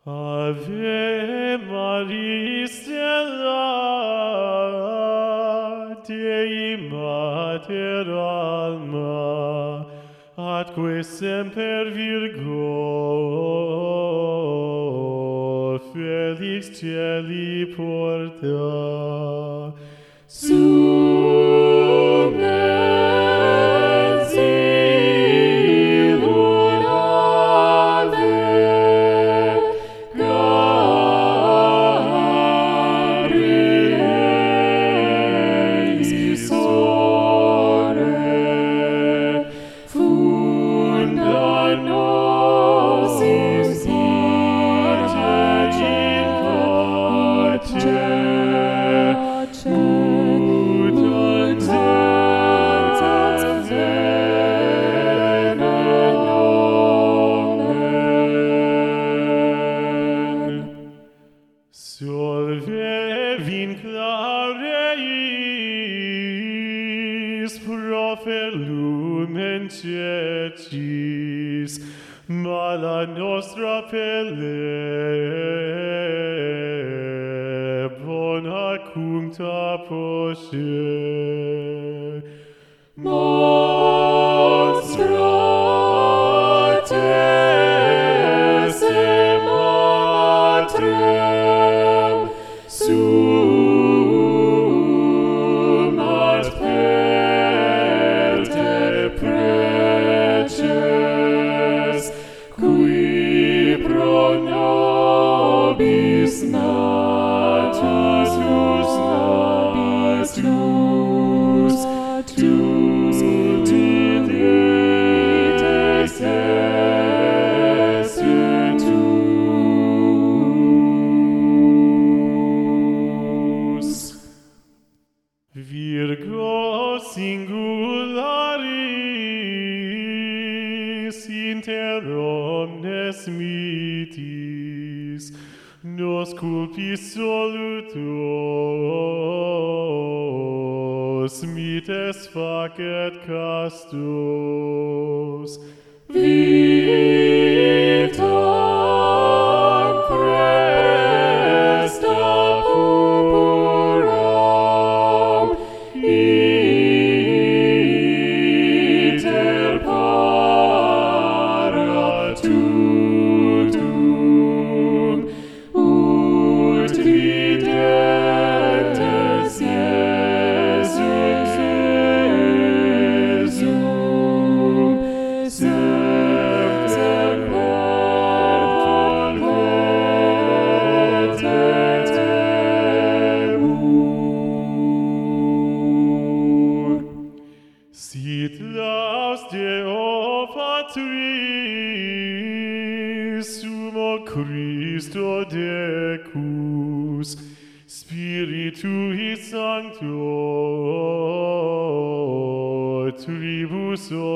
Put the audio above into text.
Ave Maria stella Dei Mater alma, atque semper Virgo felix cieli porta. Summens illud ave, Gabrieli sore, funda nos in pace, mutans nomen. Solve vinclareis profer lumen cecis, mala nostra pelle bona cuncta posce. Monstrates matrem sumat per te preces, qui pro nobis natus didites essentus. Virgo singularis inter omnes mitis, nos culpis solutos, mites facet castos. Vitam presta purpuram, iter para tutum, ut videntes Iesum, semper perpetetemur. Sit laus Deo Patris, sumo Christo Decus, Spiritui Sancto, tribus